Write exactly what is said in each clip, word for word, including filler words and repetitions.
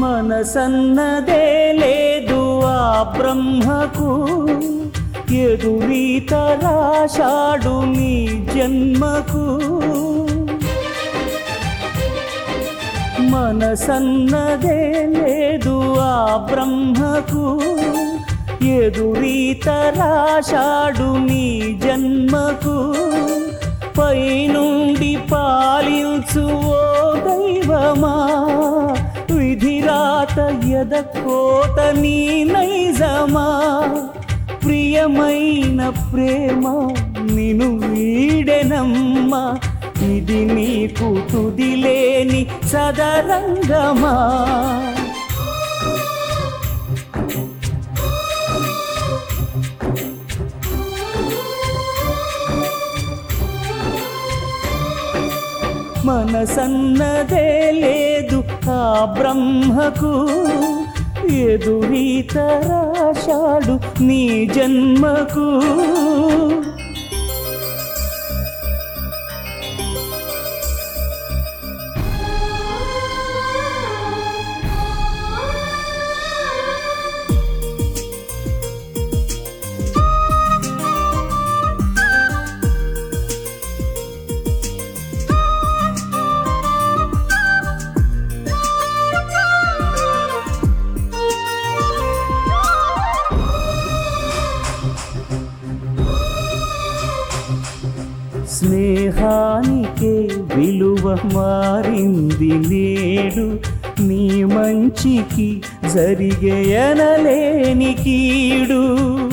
మనసన్నదే లేదు ఆ బ్రహ్మకు, ఎదురీత రాశాడు నీ జన్మకు. మనసన్నదే లేదు ఆ బ్రహ్మకు, ఎదురీత రాశాడు నీ జన్మకు. పైనుండి పాలించు ఓ దైవమా, విధిరాత ఎదకోత నీ నైజమా. ప్రియమైన ప్రేమ నిను వీడెనమ్మా, ఇది నీకు తుదిలేని సదరంగమా. మనసన్నదే లేదు ఆ బ్రహ్మకు, ఎదురీత రాశాడు నీ జన్మకు. స్నేహానికే విలువ మారింది నేడు, నీ మంచికి జరిగే ఎనలేని కీడు.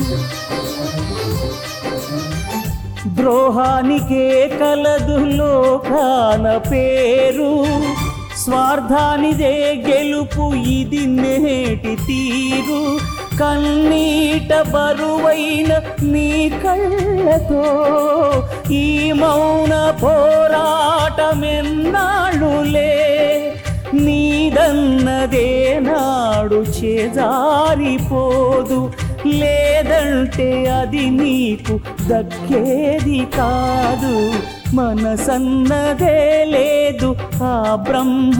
ద్రోహానికే కలదు లోకాన పేరు, స్వార్థానిదే గెలుపు ఇది నేటి తీరు. కన్నీట బరువైన నీ కళ్ళతో ఈ మౌన పోరాటమెన్నాళ్ళులే. నీదన్నదే నాడు చేజారిపోదు, లేదంటే అది నీకు దక్కేది కాదు. మనసన్నదే లేదు ఆ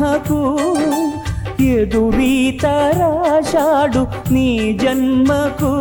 బ్రహ్మకు, ఎదురీత రాశాడు నీ జన్మకు.